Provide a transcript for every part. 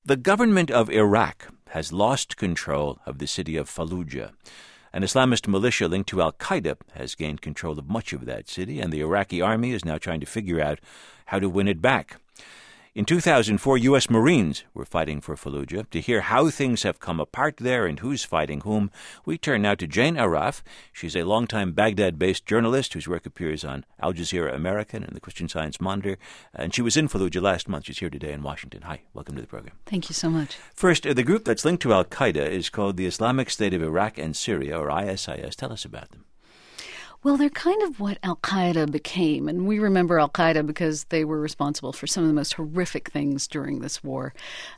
The government of Iraq has lost control of the city of Fallujah. An Islamist militia linked to al-Qaeda has gained control of much of that city, and the Iraqi army is now trying to figure out how to win it back. In 2004, U.S. Marines were fighting for Fallujah. To hear how things have come apart there and who's fighting whom, we turn now to Jane Arraf. She's a longtime Baghdad-based journalist whose work appears on Al Jazeera American and the Christian Science Monitor. And she was in Fallujah last month. She's here today in Washington. Hi, welcome to the program. Thank you so much. First, the group that's linked to al-Qaeda is called the Islamic State of Iraq and Syria, or ISIS. Tell us about them. Well, they're kind of what al-Qaeda became, and we remember al-Qaeda because they were responsible for some of the most horrific things during this war.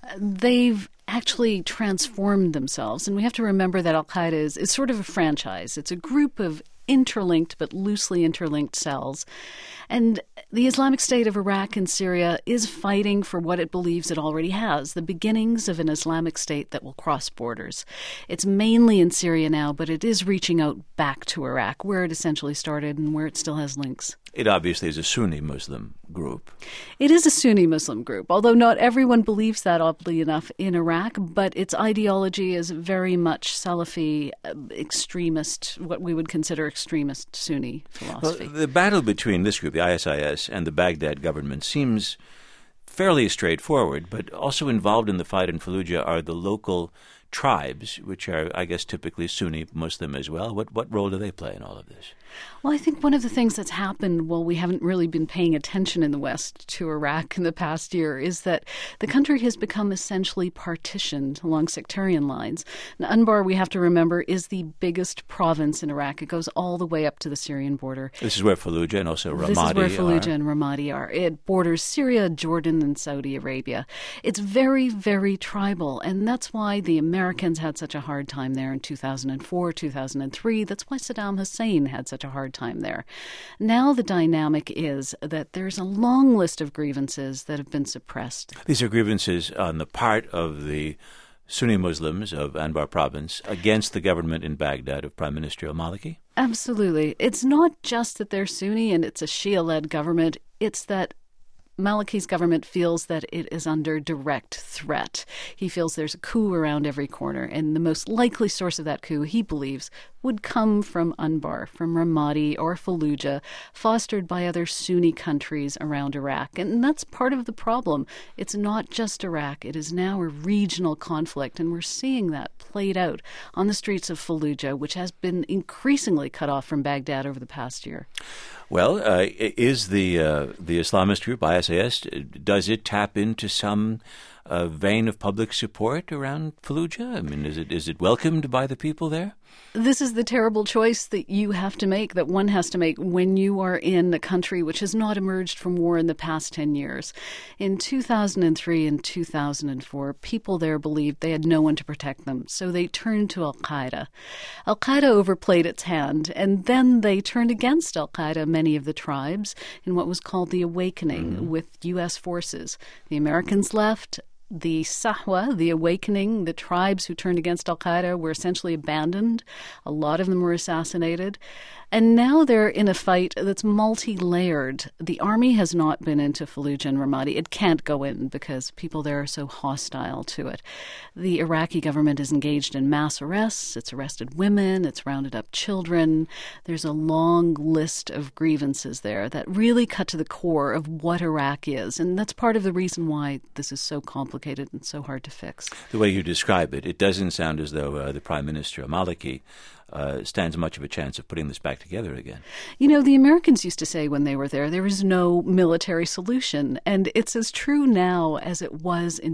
They've actually transformed themselves, and we have to remember that al-Qaeda is sort of a franchise. It's a group of interlinked but loosely interlinked cells. And the Islamic State of Iraq and Syria is fighting for what it believes it already has, the beginnings of an Islamic State that will cross borders. It's mainly in Syria now, but it is reaching out back to Iraq, where it essentially started and where it still has links. It obviously is a Sunni Muslim group. It is a Sunni Muslim group, although not everyone believes that, oddly enough, in Iraq, but its ideology is very much Salafi extremist, what we would consider extremist Sunni philosophy. Well, the battle between this group, the ISIS, and the Baghdad government seems fairly straightforward, but also involved in the fight in Fallujah are the local tribes, which are, I guess, typically Sunni Muslim as well. What role do they play in all of this? Well, I think one of the things that's happened while we haven't really been paying attention in the West to Iraq in the past year is that the country has become essentially partitioned along sectarian lines. Now, Anbar, we have to remember, is the biggest province in Iraq. It goes all the way up to the Syrian border. This is where Fallujah and also Ramadi are. This is where Fallujah and Ramadi are. It borders Syria, Jordan, and Saudi Arabia. It's very, very tribal, and that's why the Americans had such a hard time there in 2004, 2003. That's why Saddam Hussein had such a hard time there. Now the dynamic is that there's a long list of grievances that have been suppressed. These are grievances on the part of the Sunni Muslims of Anbar province against the government in Baghdad of Prime Minister al-Maliki? Absolutely. It's not just that they're Sunni and it's a Shia-led government. It's that Maliki's government feels that it is under direct threat. He feels there's a coup around every corner, and the most likely source of that coup, he believes, would come from Anbar, from Ramadi or Fallujah, fostered by other Sunni countries around Iraq. And that's part of the problem. It's not just Iraq. It is now a regional conflict, and we're seeing that played out on the streets of Fallujah, which has been increasingly cut off from Baghdad over the past year. Well, is the Islamist group, ISIS, does it tap into some vein of public support around Fallujah? I mean, is it welcomed by the people there? This is the terrible choice that you have to make, that one has to make when you are in a country which has not emerged from war in the past 10 years. In 2003 and 2004, people there believed they had no one to protect them, so they turned to al-Qaeda. Al-Qaeda overplayed its hand, and then they turned against al-Qaeda, many of the tribes, in what was called the Awakening with U.S. forces. The Americans left. The Sahwa, the Awakening, the tribes who turned against al-Qaeda were essentially abandoned. A lot of them were assassinated. And now they're in a fight that's multi-layered. The army has not been into Fallujah and Ramadi. It can't go in because people there are so hostile to it. The Iraqi government is engaged in mass arrests. It's arrested women. It's rounded up children. There's a long list of grievances there that really cut to the core of what Iraq is. And that's part of the reason why this is so complicated and so hard to fix. The way you describe it, it doesn't sound as though the Prime Minister al-Maliki stands much of a chance of putting this back together again. You know, the Americans used to say when they were there is no military solution. And it's as true now as it was in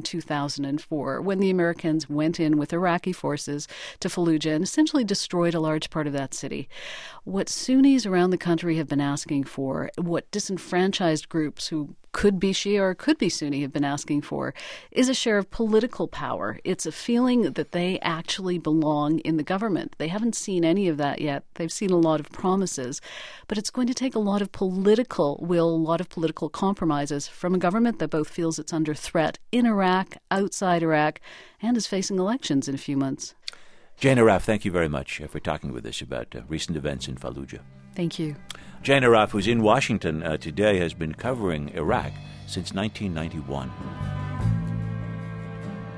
2004 when the Americans went in with Iraqi forces to Fallujah and essentially destroyed a large part of that city. What Sunnis around the country have been asking for, what disenfranchised groups who could be Shia or could be Sunni have been asking for, is a share of political power. It's a feeling that they actually belong in the government. They haven't seen any of that yet. They've seen a lot of promises. But it's going to take a lot of political will, a lot of political compromises from a government that both feels it's under threat in Iraq, outside Iraq, and is facing elections in a few months. Jane Arraf, thank you very much for talking with us about recent events in Fallujah. Thank you. Jane Arraf, who's in Washington today, has been covering Iraq since 1991.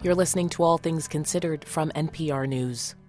You're listening to All Things Considered from NPR News.